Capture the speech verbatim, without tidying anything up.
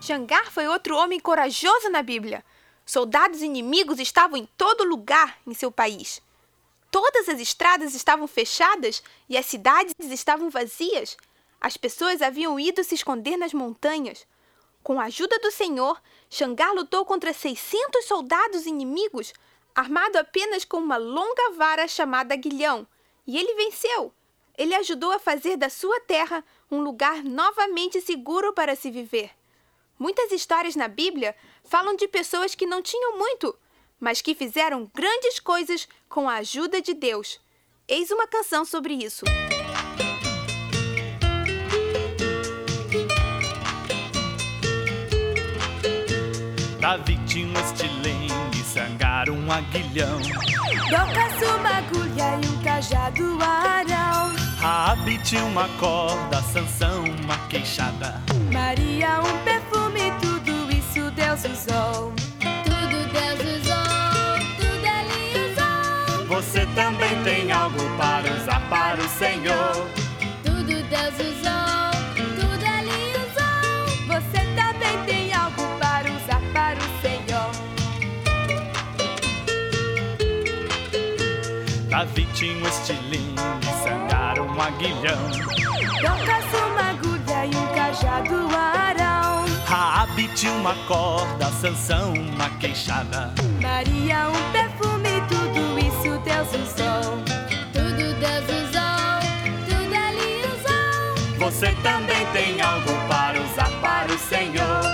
Xangar foi outro homem corajoso na Bíblia. Soldados inimigos estavam em todo lugar em seu país. Todas as estradas estavam fechadas e as cidades estavam vazias. As pessoas haviam ido se esconder nas montanhas. Com a ajuda do Senhor, Xangar lutou contra seiscentos soldados inimigos, armado apenas com uma longa vara chamada aguilhão. E ele venceu. Ele ajudou a fazer da sua terra um lugar novamente seguro para se viver. Muitas histórias na Bíblia falam de pessoas que não tinham muito, mas que fizeram grandes coisas com a ajuda de Deus. Eis uma canção sobre isso. Davi tinha um estilingue, Xangar um aguilhão, Dorcas uma agulha e um cajado Arão, Raabe tinha uma corda, Sansão uma queixada, Maria um perfume, tudo isso Deus usou. Tudo Deus usou, tudo Ele usou. Você também tem algo para usar para o Senhor. Tudo Deus usou, tudo Ele usou. Você também tem algo para usar para o Senhor. Davi tinha um estilingue, Xangar um aguilhão, Dorcas uma agulha e um cajado Arão, Raabe tinha uma corda, Sansão uma queixada, Maria um perfume, tudo isso Deus usou. Tudo Deus usou, tudo Ele usou. Você também tem algo para usar para o Senhor.